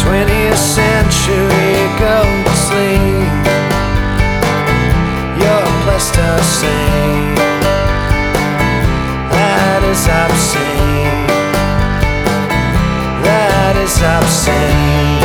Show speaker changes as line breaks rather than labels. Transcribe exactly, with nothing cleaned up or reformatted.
twentieth century, go to sleep. You're Pleistocene. That is obscene. That is obscene.